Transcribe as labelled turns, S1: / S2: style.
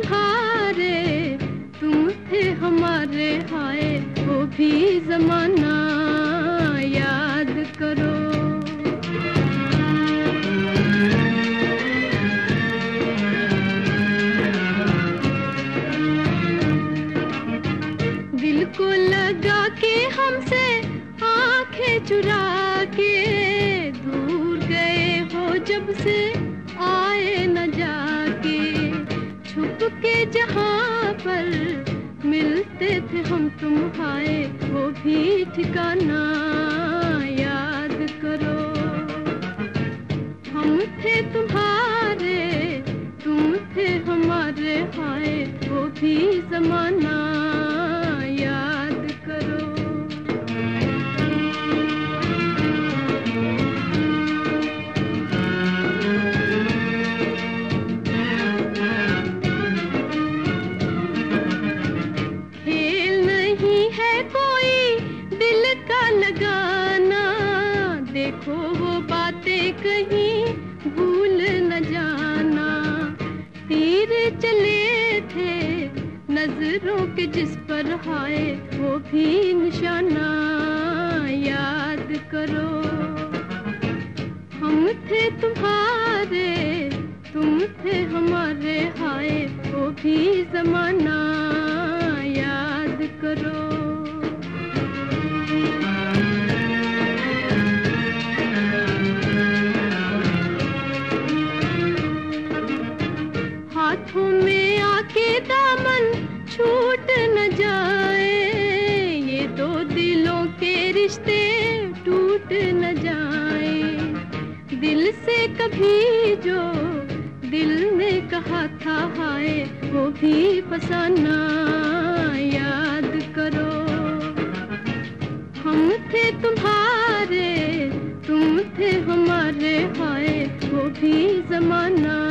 S1: तुम्हारे, तुम थे हमारे, हाय वो भी जमाना याद करो। दिल को लगा के हमसे आंखें चुरा के, दूर गए हो जब से आए न जाके। छुप के जहां पर मिलते थे हम तुम, हाय वो भी ठिकाना याद करो। हम थे तुम्हारे, तुम थे हमारे, हाय वो भी जमाना याद करो। लगाना देखो वो बातें कहीं भूल न जाना। तीर चले थे नजरों के जिस पर, हाय वो भी निशाना याद करो। हम थे तुम्हारे, तुम थे हमारे, हाय वो भी जमाना याद करो। हाथों में आके दामन छूट न जाए, ये दो दिलों के रिश्ते टूट न जाए। दिल से कभी जो दिल ने कहा था, हाय वो भी फसाना याद करो। हम थे तुम्हारे, तुम थे हमारे, हाय वो भी जमाना